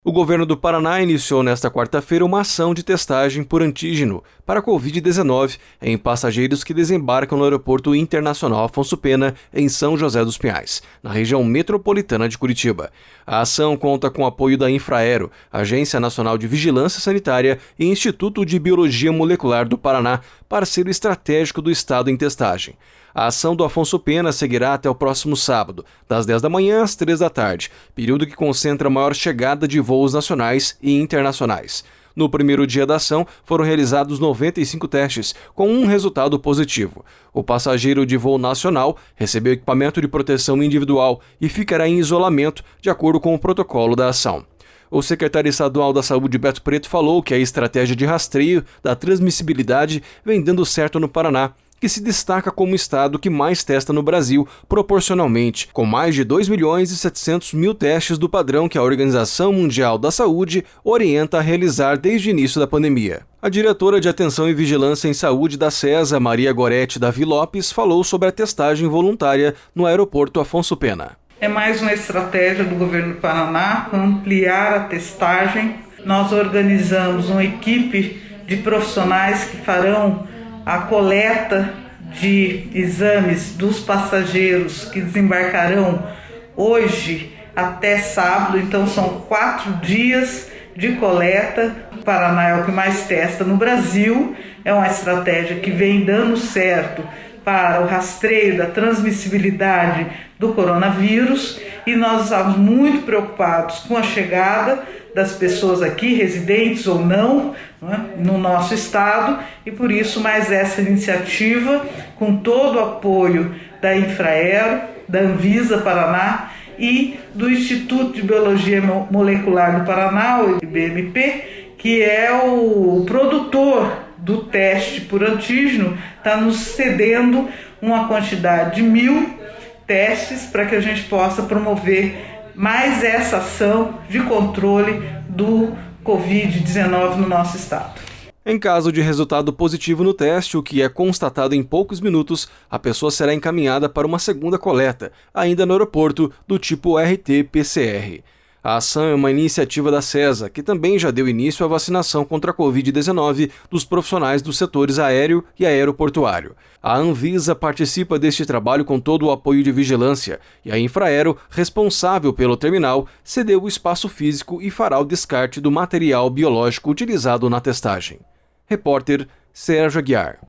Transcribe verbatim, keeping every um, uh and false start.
O governo do Paraná iniciou nesta quarta-feira uma ação de testagem por antígeno para a covid dezenove em passageiros que desembarcam no Aeroporto Internacional Afonso Pena, em São José dos Pinhais, na região metropolitana de Curitiba. A ação conta com o apoio da Infraero, Agência Nacional de Vigilância Sanitária e Instituto de Biologia Molecular do Paraná, parceiro estratégico do estado em testagem. A ação do Afonso Pena seguirá até o próximo sábado, das dez da manhã às três da tarde, período que concentra a maior chegada de voos nacionais e internacionais. No primeiro dia da ação, foram realizados noventa e cinco testes, com um resultado positivo. O passageiro de voo nacional recebeu equipamento de proteção individual e ficará em isolamento, de acordo com o protocolo da ação. O secretário estadual da Saúde, Beto Preto, falou que a estratégia de rastreio da transmissibilidade vem dando certo no Paraná, que se destaca como o estado que mais testa no Brasil proporcionalmente, com mais de dois milhões e setecentos mil testes do padrão que a Organização Mundial da Saúde orienta a realizar desde o início da pandemia. A diretora de Atenção e Vigilância em Saúde da SESA, Maria Gorete Davi Lopes, falou sobre a testagem voluntária no aeroporto Afonso Pena. É mais uma estratégia do governo do Paraná para ampliar a testagem. Nós organizamos uma equipe de profissionais que farão a coleta de exames dos passageiros que desembarcarão hoje até sábado, então são quatro dias de coleta. O Paraná é o que mais testa no Brasil, é uma estratégia que vem dando certo para o rastreio da transmissibilidade do coronavírus e nós estamos muito preocupados com a chegada das pessoas aqui, residentes ou não, né, no nosso estado, e por isso mais essa iniciativa com todo o apoio da Infraero, da Anvisa Paraná e do Instituto de Biologia Molecular do Paraná, o I B M P, que é o produtor do teste por antígeno, está nos cedendo uma quantidade de mil testes para que a gente possa promover mais essa ação de controle do covid dezenove no nosso estado. Em caso de resultado positivo no teste, o que é constatado em poucos minutos, a pessoa será encaminhada para uma segunda coleta, ainda no aeroporto, do tipo R T P C R. A ação é uma iniciativa da SESA, que também já deu início à vacinação contra a covid dezenove dos profissionais dos setores aéreo e aeroportuário. A Anvisa participa deste trabalho com todo o apoio de vigilância e a Infraero, responsável pelo terminal, cedeu o espaço físico e fará o descarte do material biológico utilizado na testagem. Repórter Sérgio Aguiar.